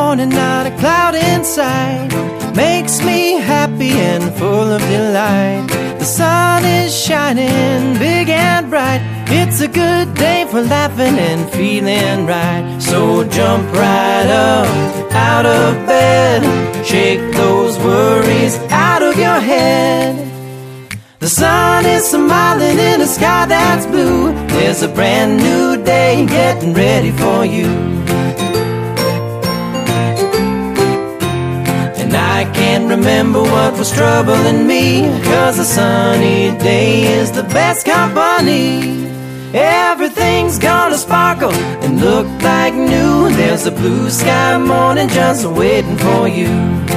morning, not a cloud in sight, makes me happy and full of delight. The sun is shining big and bright. It's a good day for laughing and feeling right. So jump right up out of bed, shake those worries out of your head. The sun is smiling in a sky that's blue. There's a brand new day getting ready for you. And I can't remember what was troubling me, 'cause a sunny day is the best company. Everything's gonna sparkle and look like new. There's a blue sky morning just waiting for you.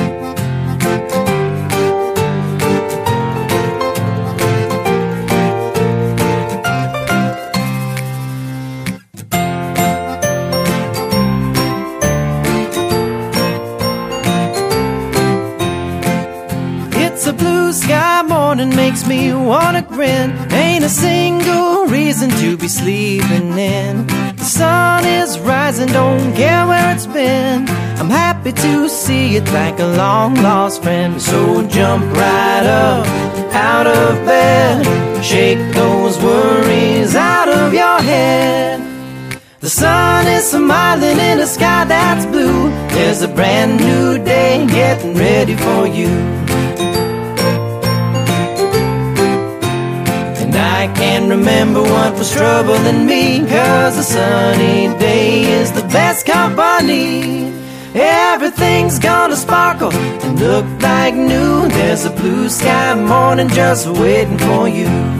It's a blue sky morning, makes me wanna grin. Ain't a single reason to be sleeping in. The sun is rising, don't care where it's been. I'm happy to see it like a long lost friend. So jump right up out of bed, shake those worries out of your head. The sun is smiling in a sky that's blue. There's a brand new day getting ready for you. I can't remember what was troubling me, 'cause a sunny day is the best company. Everything's gonna sparkle and look like new. There's a blue sky morning just waiting for you.